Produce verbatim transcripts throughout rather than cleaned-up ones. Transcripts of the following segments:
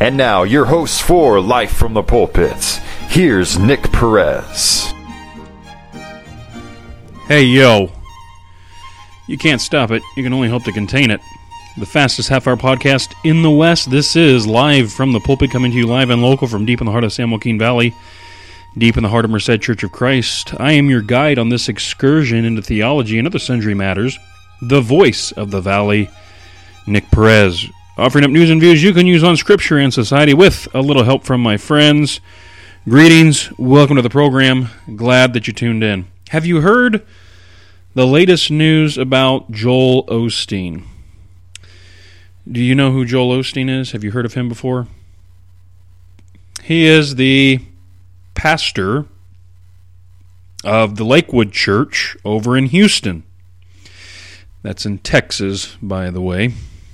And now, your host for Life from the Pulpit, here's Nick Perez. Hey, yo. You can't stop it. You can only hope to contain it. The fastest half-hour podcast in the West. This is Live from the Pulpit, coming to you live and local from deep in the heart of San Joaquin Valley, deep in the heart of Merced Church of Christ. I am your guide on this excursion into theology and other sundry matters. The voice of the valley, Nick Perez. Offering up news and views you can use on Scripture and society with a little help from my friends. Greetings. Welcome to the program. Glad that you tuned in. Have you heard the latest news about Joel Osteen? Do you know who Joel Osteen is? Have you heard of him before? He is the pastor of the Lakewood Church over in Houston. That's in Texas, by the way.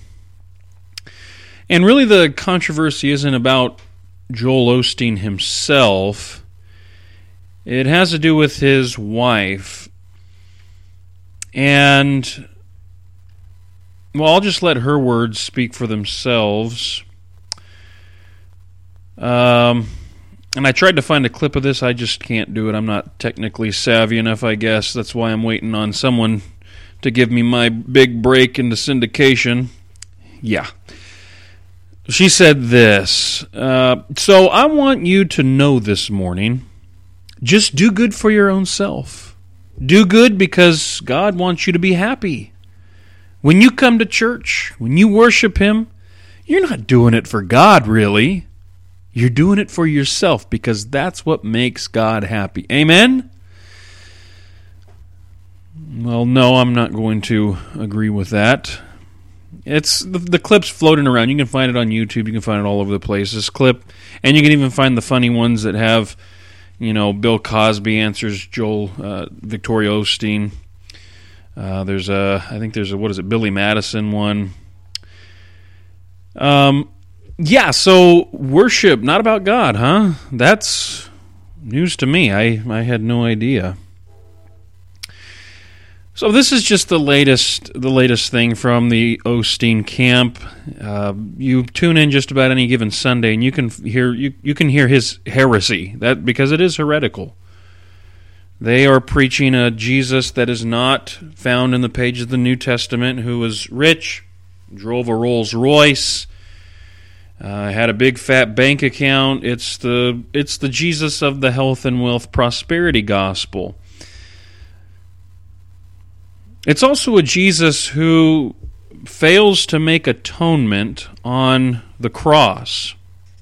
And really the controversy isn't about Joel Osteen himself. It has to do with his wife. And, well, I'll just let her words speak for themselves. Um, and I tried to find a clip of this. I just can't do it. I'm not technically savvy enough, I guess. That's why I'm waiting on someone to give me my big break into syndication. Yeah. She said this, uh, so I want you to know this morning, just do good for your own self. Do good because God wants you to be happy. When you come to church, when you worship Him, you're not doing it for God, really. You're doing it for yourself because that's what makes God happy. Amen? Well, no, I'm not going to agree with that. It's the, the clip's floating around. You can find it on YouTube. You can find it all over the place. This clip, and you can even find the funny ones that have, you know, Bill Cosby answers Joel uh, Victoria Osteen. Uh, there's a, I think there's a, what is it, Billy Madison one. Um, yeah. So worship, not about God, huh? That's news to me. I I had no idea. So this is just the latest, the latest thing from the Osteen camp. Uh, you tune in just about any given Sunday, and you can hear you, you can hear his heresy that because it is heretical. They are preaching a Jesus that is not found in the pages of the New Testament, who was rich, drove a Rolls Royce, uh, had a big fat bank account. It's the it's the Jesus of the health and wealth prosperity gospel. It's also a Jesus who fails to make atonement on the cross.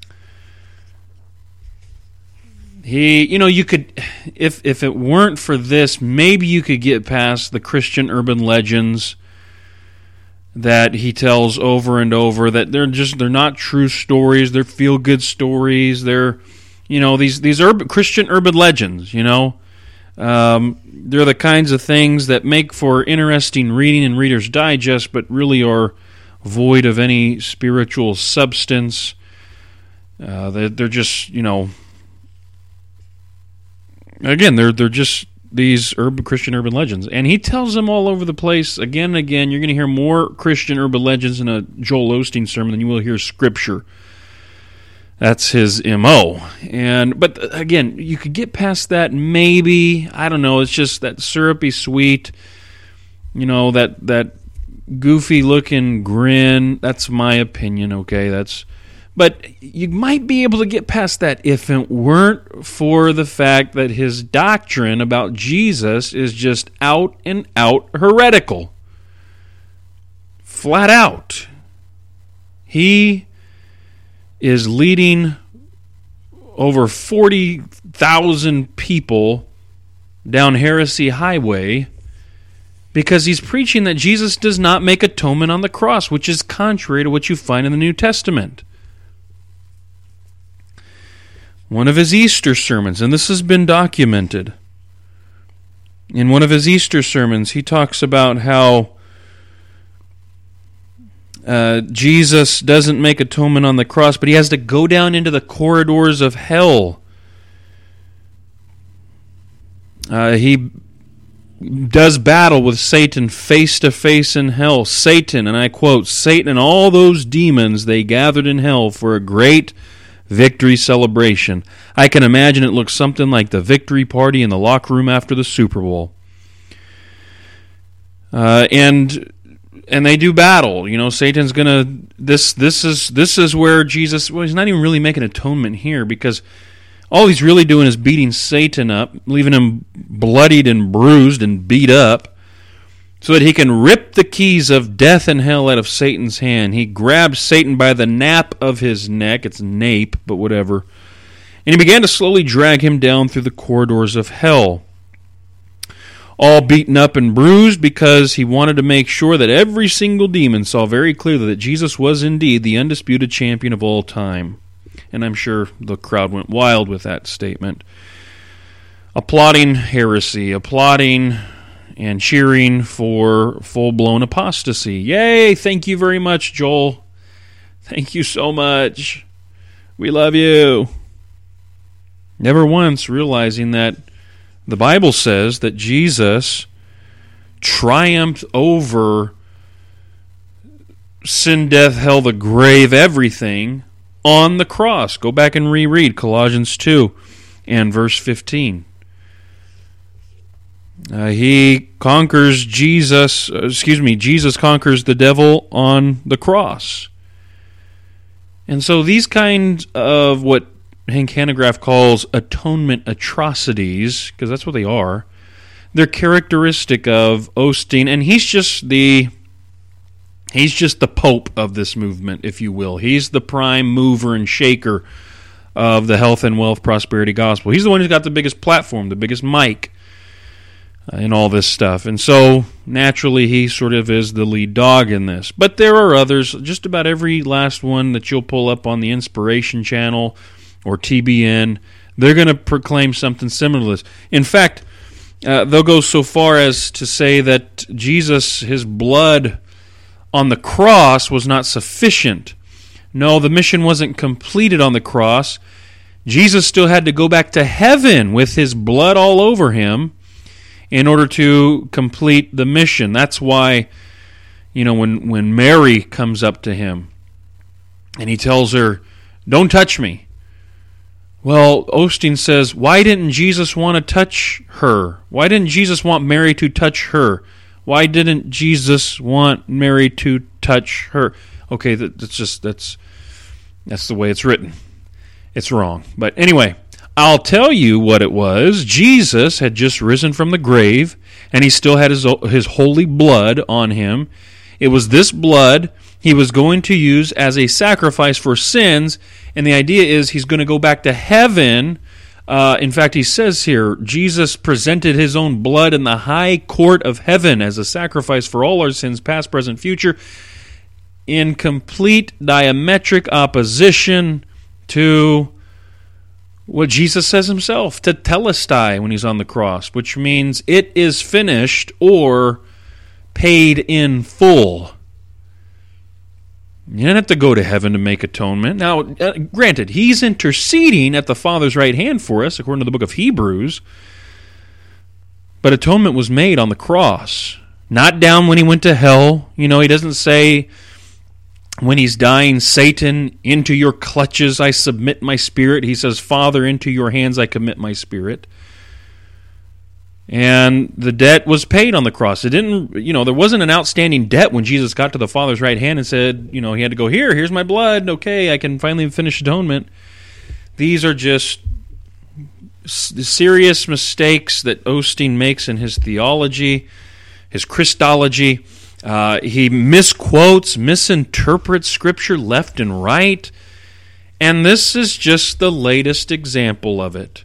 He, you know, you could, if if it weren't for this, maybe you could get past the Christian urban legends that he tells over and over, that they're just, they're not true stories, they're feel-good stories, they're, you know, these, these urban, Christian urban legends, you know. Um, they're the kinds of things that make for interesting reading in Reader's Digest, but really are void of any spiritual substance. Uh, they're, they're just, you know, again, they're they're just these urban Christian urban legends, and he tells them all over the place again and again. You're going to hear more Christian urban legends in a Joel Osteen sermon than you will hear Scripture. That's his M O. And but again, you could get past that maybe. I don't know. It's just that syrupy sweet, you know, that that goofy looking grin. That's my opinion. Okay, that's. But you might be able to get past that if it weren't for the fact that his doctrine about Jesus is just out and out heretical. Flat out. He is leading over forty thousand people down Heresy Highway because he's preaching that Jesus does not make atonement on the cross, which is contrary to what you find in the New Testament. One of his Easter sermons, and this has been documented, in one of his Easter sermons, he talks about how Uh, Jesus doesn't make atonement on the cross, but he has to go down into the corridors of hell. Uh, he does battle with Satan face to face in hell. Satan, and I quote, Satan and all those demons, they gathered in hell for a great victory celebration. I can imagine it looks something like the victory party in the locker room after the Super Bowl. Uh, and and they do battle. You know, Satan's gonna. This this is this is where Jesus. Well, he's not even really making atonement here, because all he's really doing is beating Satan up, leaving him bloodied and bruised and beat up, so that he can rip the keys of death and hell out of Satan's hand. He grabs Satan by the nape of his neck. It's nape, but whatever. And he began to slowly drag him down through the corridors of hell, all beaten up and bruised, because he wanted to make sure that every single demon saw very clearly that Jesus was indeed the undisputed champion of all time. And I'm sure the crowd went wild with that statement, applauding heresy, applauding and cheering for full-blown apostasy. Yay! Thank you very much, Joel. Thank you so much. We love you. Never once realizing that the Bible says that Jesus triumphed over sin, death, hell, the grave, everything on the cross. Go back and reread Colossians two and verse fifteen. Uh, he conquers Jesus, uh, excuse me, Jesus conquers the devil on the cross. And so these kinds of what Hank Hanegraaff calls atonement atrocities, because that's what they are, they're characteristic of Osteen, and he's just the he's just the pope of this movement, if you will. He's the prime mover and shaker of the health and wealth prosperity gospel. He's the one who's got the biggest platform, the biggest mic uh, in all this stuff. And so naturally he sort of is the lead dog in this. But there are others, just about every last one that you'll pull up on the Inspiration Channel or T B N, they're going to proclaim something similar to this. In fact, uh, they'll go so far as to say that Jesus, his blood on the cross was not sufficient. No, the mission wasn't completed on the cross. Jesus still had to go back to heaven with his blood all over him in order to complete the mission. That's why, you know, when, when Mary comes up to him and he tells her, "Don't touch me." Well, Osteen says, why didn't Jesus want to touch her? Why didn't Jesus want Mary to touch her? Why didn't Jesus want Mary to touch her? Okay, that's just that's that's the way it's written. It's wrong. But anyway, I'll tell you what it was. Jesus had just risen from the grave, and he still had his his holy blood on him. It was this blood he was going to use as a sacrifice for sins, and the idea is he's going to go back to heaven. Uh, in fact, he says here, Jesus presented his own blood in the high court of heaven as a sacrifice for all our sins, past, present, future, in complete diametric opposition to what Jesus says himself, to telestai when he's on the cross, which means it is finished or paid in full. You don't have to go to heaven to make atonement. Now, uh, granted, he's interceding at the Father's right hand for us, according to the book of Hebrews. But atonement was made on the cross, not down when he went to hell. You know, he doesn't say, when he's dying, Satan, into your clutches I submit my spirit. He says, Father, into your hands I commit my spirit. And the debt was paid on the cross. It didn't, you know, there wasn't an outstanding debt when Jesus got to the Father's right hand and said, you know, he had to go, here, here's my blood, okay, I can finally finish atonement. These are just serious mistakes that Osteen makes in his theology, his Christology. Uh, he misquotes, misinterprets Scripture left and right, and this is just the latest example of it.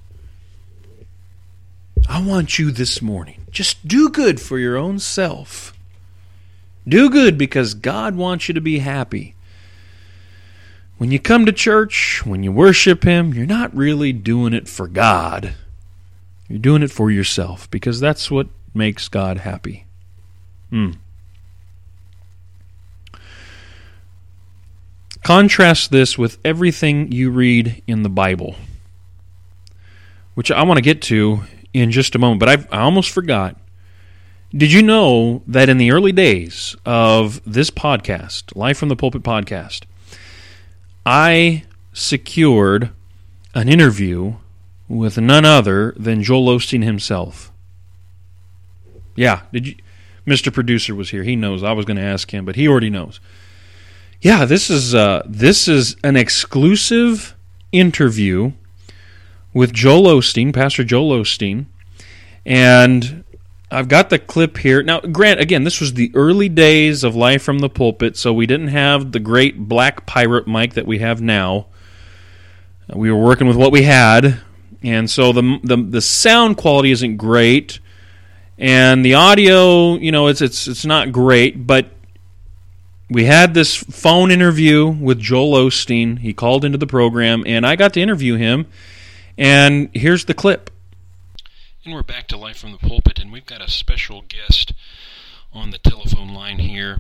I want you this morning, just do good for your own self. Do good because God wants you to be happy. When you come to church, when you worship Him, you're not really doing it for God. You're doing it for yourself because that's what makes God happy. Hmm. Contrast this with everything you read in the Bible, which I want to get to in just a moment, but I've, I almost forgot. Did you know that in the early days of this podcast, Live from the Pulpit podcast, I secured an interview with none other than Joel Osteen himself? Yeah, did you? Mister Producer was here. He knows. I was going to ask him, but he already knows. Yeah, this is uh, this is an exclusive interview with Joel Osteen, Pastor Joel Osteen, and I've got the clip here. Now, Grant, again, this was the early days of Live from the Pulpit, so we didn't have the great black pirate mic that we have now. We were working with what we had, and so the the, the sound quality isn't great, and the audio, you know, it's it's it's not great, but we had this phone interview with Joel Osteen. He called into the program, and I got to interview him, and here's the clip. And we're back to Live from the Pulpit, and we've got a special guest on the telephone line here,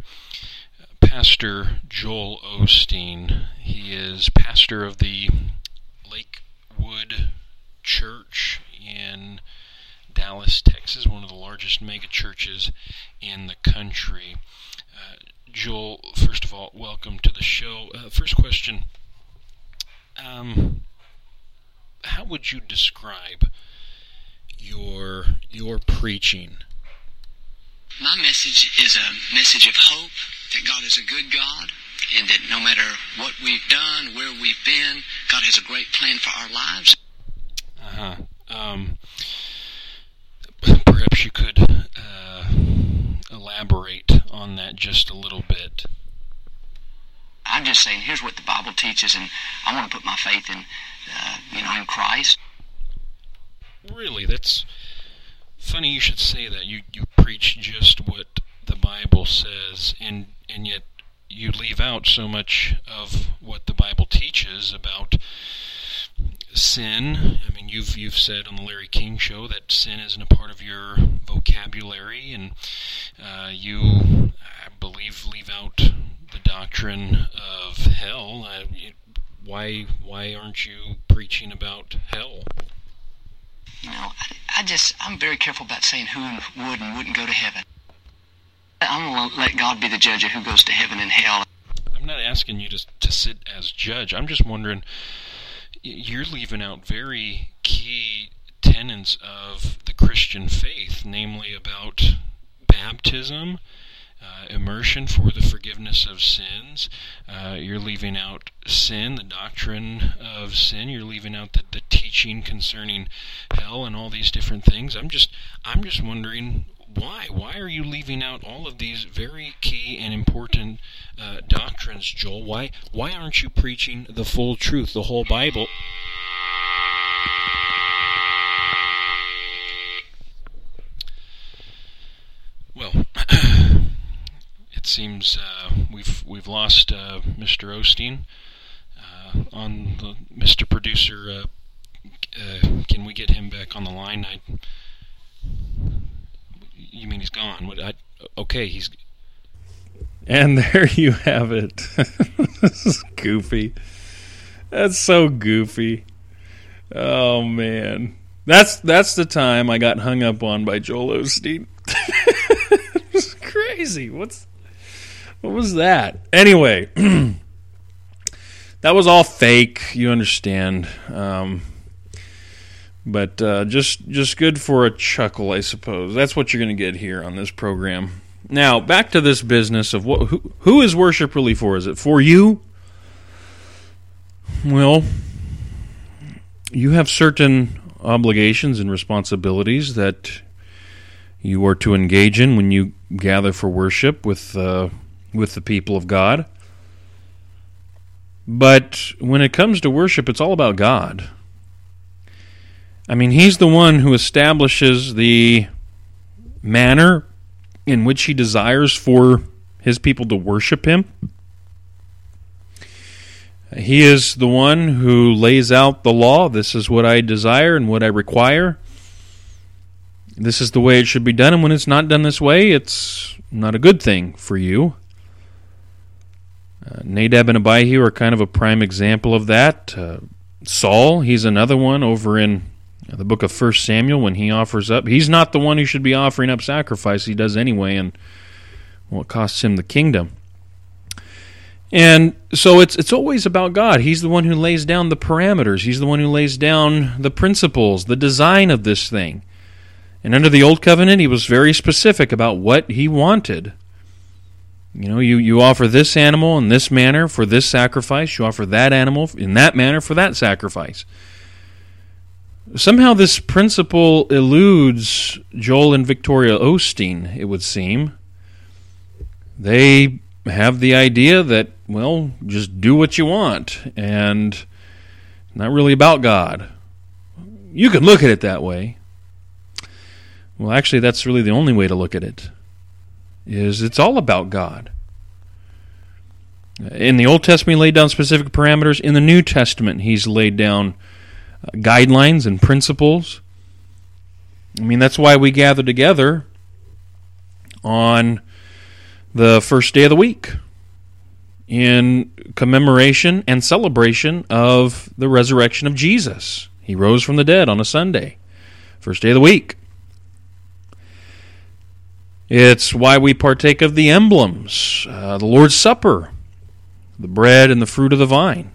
Pastor Joel Osteen. He is pastor of the Lakewood Church in Dallas, Texas, one of the largest mega churches in the country. Uh, Joel, first of all, welcome to the show. Uh, first question, um, how would you describe your your preaching? My message is a message of hope, that God is a good God, and that no matter what we've done, where we've been, God has a great plan for our lives. Uh-huh. Um, perhaps you could uh, elaborate on that just a little bit. I'm just saying, here's what the Bible teaches, and I want to put my faith in, uh, you know, in Christ. Really, that's funny you should say that. You you preach just what the Bible says, and and yet you leave out so much of what the Bible teaches about sin. I mean, you've you've said on the Larry King Show that sin isn't a part of your vocabulary, and uh, you, I believe, leave out the doctrine of hell. Uh, why why aren't you preaching about hell? You know, I, I just, I'm very careful about saying who would and wouldn't go to heaven. I'm going to let God be the judge of who goes to heaven and hell. I'm not asking you to, to sit as judge. I'm just wondering, you're leaving out very key tenets of the Christian faith, namely about baptism, uh, immersion for the forgiveness of sins. Uh, you're leaving out sin, the doctrine of sin. You're leaving out the, the teaching concerning hell and all these different things. I'm just, I'm just wondering why. Why are you leaving out all of these very key and important uh, doctrines, Joel? Why, why aren't you preaching the full truth, the whole Bible? Well, it seems uh, we've we've lost uh, Mister Osteen. Uh, on the Mister Producer, uh, uh, can we get him back on the line? I, you mean he's gone? What? I, okay, he's. And there you have it. This is goofy. That's so goofy. Oh man, that's that's the time I got hung up on by Joel Osteen. It's crazy. What's what was that? Anyway, that was all fake. You understand? Um, but uh, just just good for a chuckle, I suppose. That's what you're going to get here on this program. Now, back to this business of what who, who is worship really for? Is it for you? Well, you have certain obligations and responsibilities that you are to engage in when you gather for worship with uh, with the people of God. But when it comes to worship, it's all about God. I mean, He's the one who establishes the manner in which He desires for His people to worship Him. He is the one who lays out the law. This is what I desire and what I require. This is the way it should be done, and when it's not done this way, it's not a good thing for you. Uh, Nadab and Abihu are kind of a prime example of that. Uh, Saul, he's another one over in The book of First Samuel, when he offers up, he's not the one who should be offering up sacrifice. He does anyway, and well, it costs him the kingdom. And so it's it's always about God. He's the one who lays down the parameters. He's the one who lays down the principles, the design of this thing. And under the Old Covenant, he was very specific about what he wanted. You know, you, you offer this animal in this manner for this sacrifice. You offer that animal in that manner for that sacrifice. Somehow this principle eludes Joel and Victoria Osteen, it would seem. They have the idea that, well, just do what you want, and not really about God. You can look at it that way. Well, actually, that's really the only way to look at it, is it's all about God. In the Old Testament, he laid down specific parameters. In the New Testament, he's laid down guidelines and principles. I mean, that's why we gather together on the first day of the week in commemoration and celebration of the resurrection of Jesus. He rose from the dead on a Sunday, first day of the week. It's why we partake of the emblems, uh, the Lord's Supper, the bread and the fruit of the vine,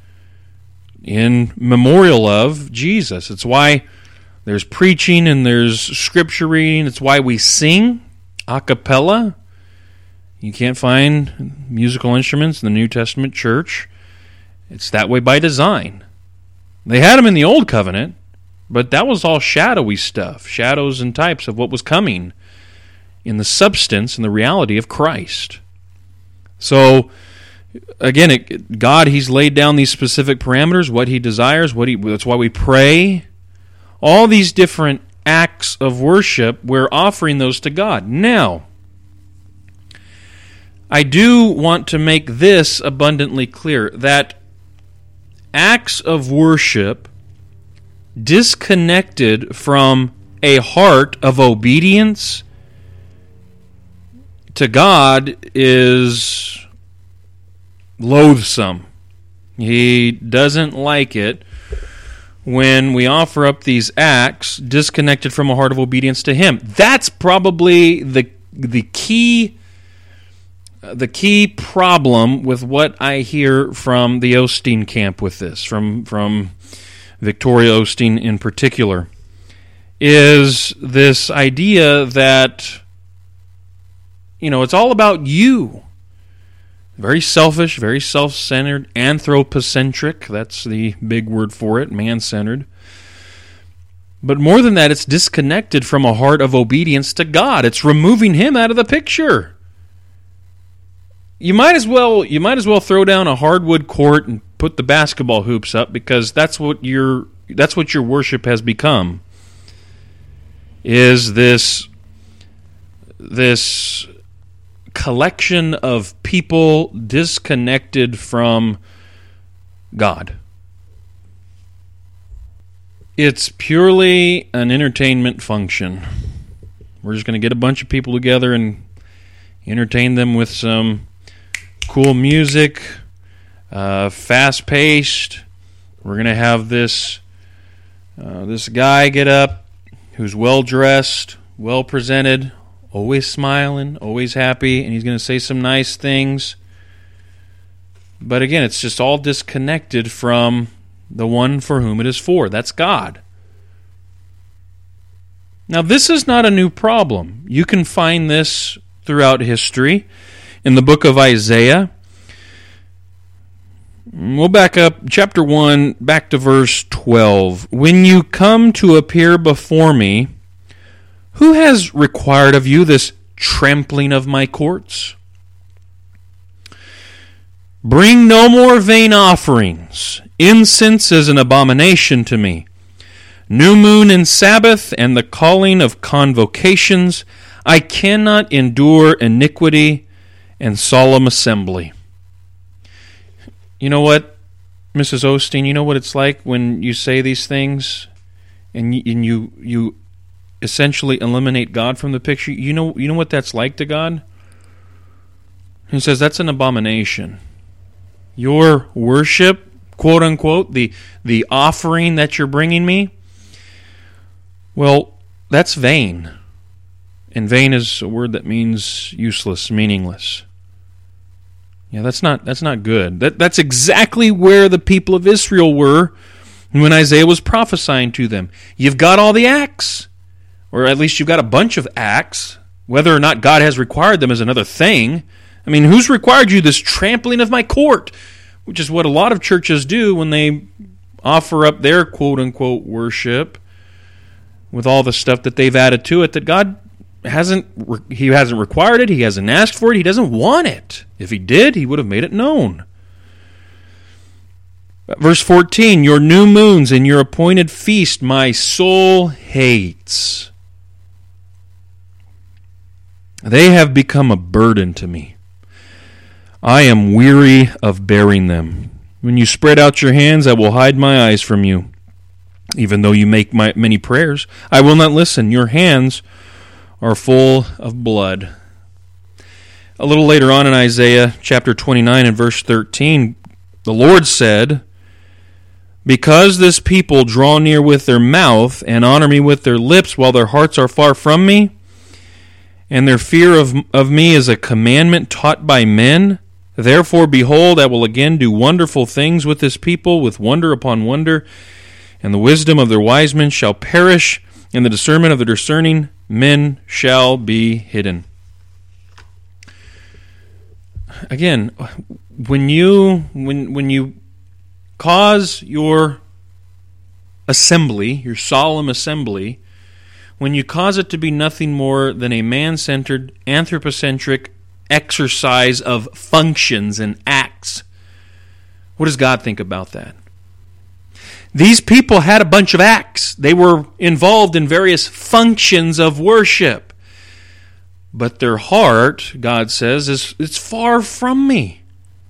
in memorial of Jesus. It's why there's preaching and there's scripture reading. It's why we sing a cappella. You can't find musical instruments in the New Testament church. It's that way by design. They had them in the Old Covenant, but that was all shadowy stuff, shadows and types of what was coming in the substance and the reality of Christ. So, again, it, God, He's laid down these specific parameters, what He desires, what He. That's why we pray. All these different acts of worship, we're offering those to God. Now, I do want to make this abundantly clear, that acts of worship disconnected from a heart of obedience to God is loathsome. He doesn't like it when we offer up these acts disconnected from a heart of obedience to Him. That's probably the the key the key problem with what I hear from the Osteen camp with this, from from Victoria Osteen in particular, is this idea that, you know, it's all about you. Very selfish, very self-centered, anthropocentric. That's the big word for it, man-centered. But more than that, it's disconnected from a heart of obedience to God. It's removing Him out of the picture. You might as well you might as well throw down a hardwood court and put the basketball hoops up, because that's what your that's what your worship has become. Is this this collection of people disconnected from God. It's purely an entertainment function. We're just going to get a bunch of people together and entertain them with some cool music, uh, fast-paced. We're going to have this uh, this guy get up who's well-dressed, well-presented, always smiling, always happy, and he's going to say some nice things. But again, it's just all disconnected from the one for whom it is for. That's God. Now, this is not a new problem. You can find this throughout history. In the book of Isaiah, we'll back up, chapter one, back to verse twelve. When you come to appear before me, who has required of you this trampling of my courts? Bring no more vain offerings. Incense is an abomination to me. New moon and Sabbath and the calling of convocations. I cannot endure iniquity and solemn assembly. You know what, Missus Osteen, you know what it's like when you say these things and you, and you you essentially eliminate God from the picture? You know, you know what that's like to God? He says that's an abomination. Your worship, quote unquote, the the offering that you're bringing me, Well, that's vain. And vain is a word that means useless, meaningless. Yeah, that's not that's not good. That that's exactly where the people of Israel were when Isaiah was prophesying to them. You've got all the acts, or at least you've got a bunch of acts. Whether or not God has required them is another thing. I mean, who's required you this trampling of my court? Which is what a lot of churches do when they offer up their quote-unquote worship with all the stuff that they've added to it that God hasn't, he hasn't required it, he hasn't asked for it, he doesn't want it. If he did, he would have made it known. Verse fourteen, your new moons and your appointed feast my soul hates. They have become a burden to me. I am weary of bearing them. When you spread out your hands, I will hide my eyes from you. Even though you make my many prayers, I will not listen. Your hands are full of blood. A little later on in Isaiah chapter twenty-nine and verse thirteen, the Lord said, because this people draw near with their mouth and honor me with their lips while their hearts are far from me, and their fear of, of me is a commandment taught by men, therefore, behold, I will again do wonderful things with this people, with wonder upon wonder, and the wisdom of their wise men shall perish, and the discernment of the discerning men shall be hidden. Again, when you when when you cause your assembly, your solemn assembly, when you cause it to be nothing more than a man-centered, anthropocentric exercise of functions and acts, what does God think about that? These people had a bunch of acts. They were involved in various functions of worship. But their heart, God says, is it's far from me.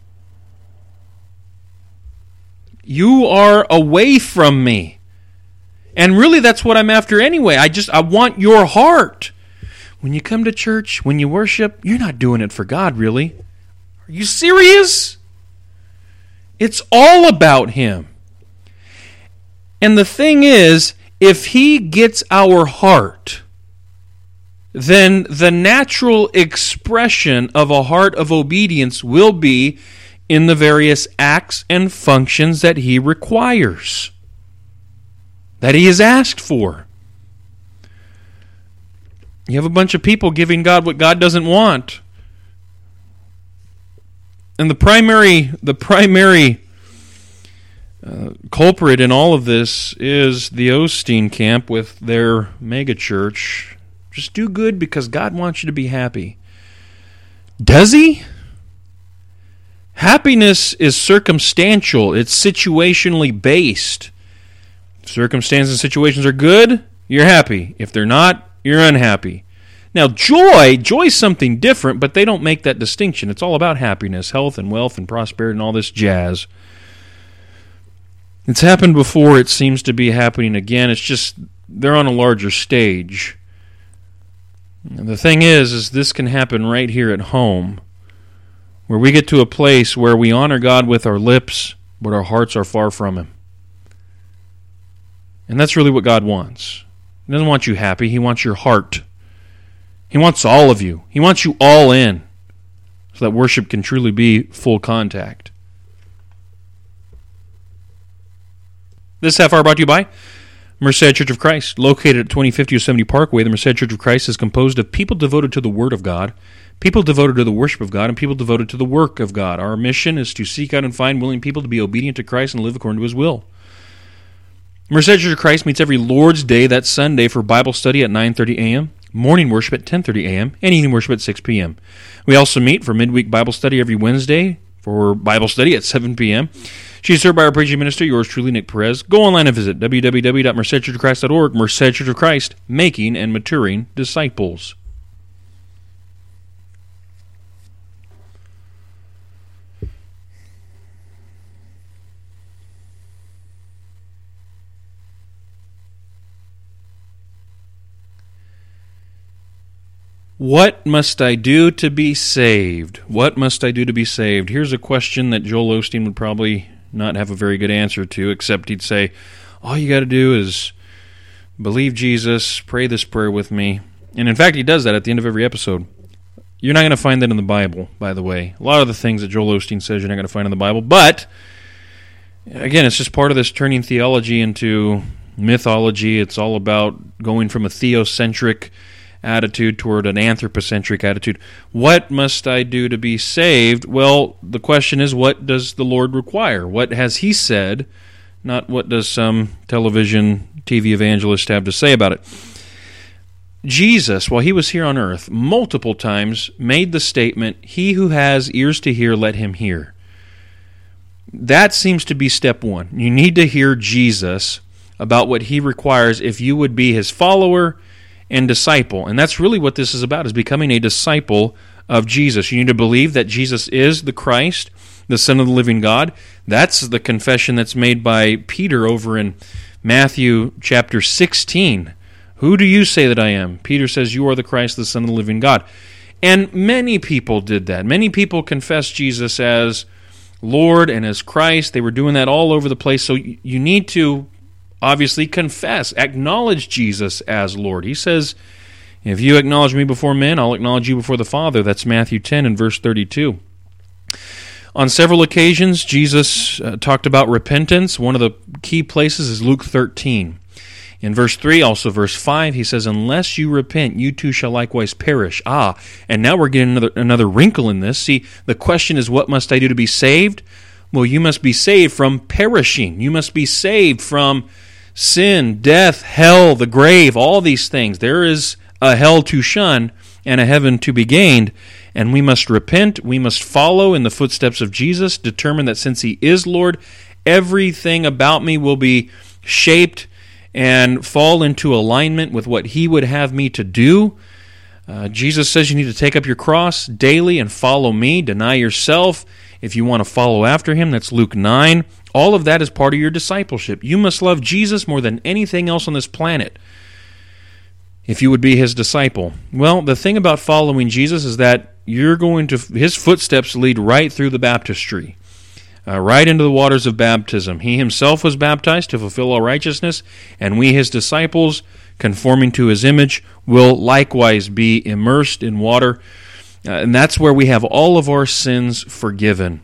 You are away from me. And really that's what I'm after anyway. I just I want your heart. When you come to church, when you worship, you're not doing it for God, really. Are you serious? It's all about Him. And the thing is, if He gets our heart, then the natural expression of a heart of obedience will be in the various acts and functions that He requires, that He has asked for. You have a bunch of people giving God what God doesn't want. And the primary, the primary Uh, culprit in all of this is the Osteen camp with their megachurch. Just do good because God wants you to be happy. Does He? Happiness is circumstantial. It's situationally based. If circumstances and situations are good, you're happy. If they're not, you're unhappy. Now, joy, joy is something different, but they don't make that distinction. It's all about happiness, health and wealth and prosperity and all this jazz. It's happened before. It seems to be happening again. It's just they're on a larger stage. And the thing is, is this can happen right here at home, where we get to a place where we honor God with our lips, but our hearts are far from Him. And that's really what God wants. He doesn't want you happy. He wants your heart. He wants all of you. He wants you all in, so that worship can truly be full contact. This half hour brought to you by Merced Church of Christ. Located at twenty fifty Yosemite Parkway, the Merced Church of Christ is composed of people devoted to the Word of God, people devoted to the worship of God, and people devoted to the work of God. Our mission is to seek out and find willing people to be obedient to Christ and live according to His will. Merced Church of Christ meets every Lord's Day, that's Sunday, for Bible study at nine thirty a.m., morning worship at ten thirty a.m., and evening worship at six p.m. We also meet for midweek Bible study every Wednesday for Bible study at seven p.m. She's served by our preaching minister, yours truly, Nick Perez. Go online and visit w w w dot merced church of christ dot org. Merced Church of Christ, making and maturing disciples. What must I do to be saved? What must I do to be saved? Here's a question that Joel Osteen would probably not have a very good answer to, except he'd say, all you got to do is believe Jesus, pray this prayer with me. And in fact, he does that at the end of every episode. You're not going to find that in the Bible, by the way. A lot of the things that Joel Osteen says you're not going to find in the Bible. But, again, it's just part of this turning theology into mythology. It's all about going from a theocentric attitude toward an anthropocentric attitude. What must I do to be saved? Well, the question is, what does the Lord require? What has He said? Not what does some television, T V evangelist have to say about it. Jesus, while He was here on earth, multiple times made the statement, "He who has ears to hear, let him hear." That seems to be step one. You need to hear Jesus about what He requires if you would be His follower and disciple. And that's really what this is about, is becoming a disciple of Jesus. You need to believe that Jesus is the Christ, the Son of the living God. That's the confession that's made by Peter over in Matthew chapter sixteen. Who do you say that I am? Peter says, you are the Christ, the Son of the living God. And many people did that. Many people confessed Jesus as Lord and as Christ. They were doing that all over the place. So you need to obviously confess, acknowledge Jesus as Lord. He says, if you acknowledge me before men, I'll acknowledge you before the Father. That's Matthew ten and verse thirty-two. On several occasions, Jesus uh, talked about repentance. One of the key places is Luke thirteen. In verse three, also verse five, he says, unless you repent, you too shall likewise perish. Ah, and now we're getting another, another wrinkle in this. See, the question is, what must I do to be saved? Well, you must be saved from perishing. You must be saved from sin, death, hell, the grave, all these things. There is a hell to shun and a heaven to be gained, and we must repent. We must follow in the footsteps of Jesus, determine that since He is Lord, everything about me will be shaped and fall into alignment with what He would have me to do. Uh, Jesus says you need to take up your cross daily and follow me, deny yourself if you want to follow after Him. That's Luke nine. All of that is part of your discipleship. You must love Jesus more than anything else on this planet if you would be His disciple. Well, the thing about following Jesus is that you're going to, His footsteps lead right through the baptistry. Uh, right into the waters of baptism. He Himself was baptized to fulfill all righteousness, and we, His disciples, conforming to His image, will likewise be immersed in water. Uh, and that's where we have all of our sins forgiven.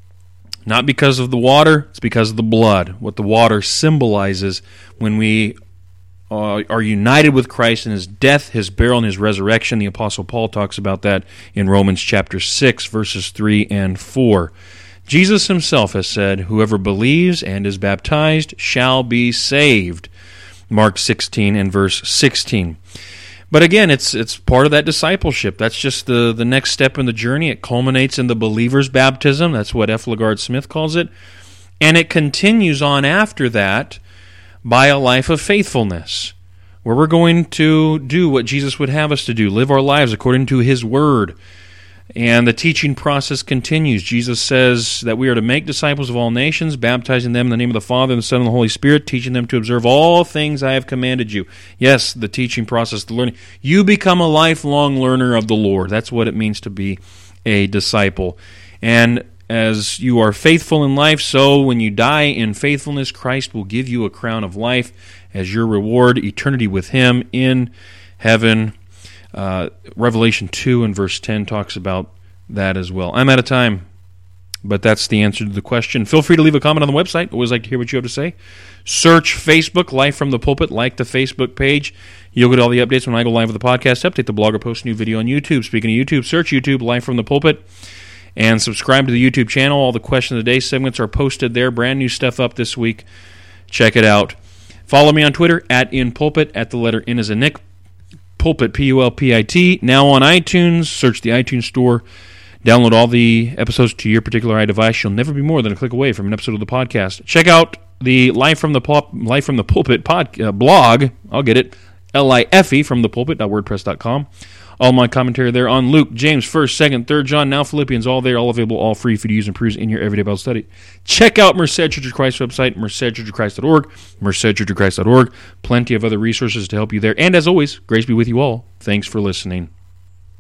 Not because of the water, it's because of the blood. What the water symbolizes when we uh, are united with Christ in His death, His burial, and His resurrection. The Apostle Paul talks about that in Romans chapter six, verses three and four. Jesus Himself has said, whoever believes and is baptized shall be saved. Mark sixteen and verse sixteen. But again, it's it's part of that discipleship. That's just the, the next step in the journey. It culminates in the believer's baptism. That's what F. LaGard Smith calls it. And it continues on after that by a life of faithfulness, where we're going to do what Jesus would have us to do, live our lives according to His Word. And the teaching process continues. Jesus says that we are to make disciples of all nations, baptizing them in the name of the Father, and the Son, and the Holy Spirit, teaching them to observe all things I have commanded you. Yes, the teaching process, the learning. You become a lifelong learner of the Lord. That's what it means to be a disciple. And as you are faithful in life, so when you die in faithfulness, Christ will give you a crown of life as your reward, eternity with Him in heaven. Uh, Revelation two and verse ten talks about that as well. I'm out of time, but that's the answer to the question. Feel free to leave a comment on the website. Always like to hear what you have to say. Search Facebook, Life from the Pulpit. Like the Facebook page. You'll get all the updates when I go live with the podcast. Update the blog or post a new video on YouTube. Speaking of YouTube, search YouTube, Life from the Pulpit, and subscribe to the YouTube channel. All the Question of the Day segments are posted there. Brand new stuff up this week. Check it out. Follow me on Twitter, at InPulpit, at the letter N as in Nick. Pulpit, P U L P I T, now on iTunes. Search the iTunes store. Download all the episodes to your particular iDevice. You'll never be more than a click away from an episode of the podcast. Check out the Life from the Pul- Life from the Pulpit pod, uh, blog. I'll get it. L I F E from the pulpit dot wordpress dot com. All my commentary there on Luke, James, first, second, third John, now Philippians, all there, all available, all free for you to use and peruse in your everyday Bible study. Check out Merced Church of Christ website, merced church of christ dot org, merced church of christ dot org. Plenty of other resources to help you there. And as always, grace be with you all. Thanks for listening.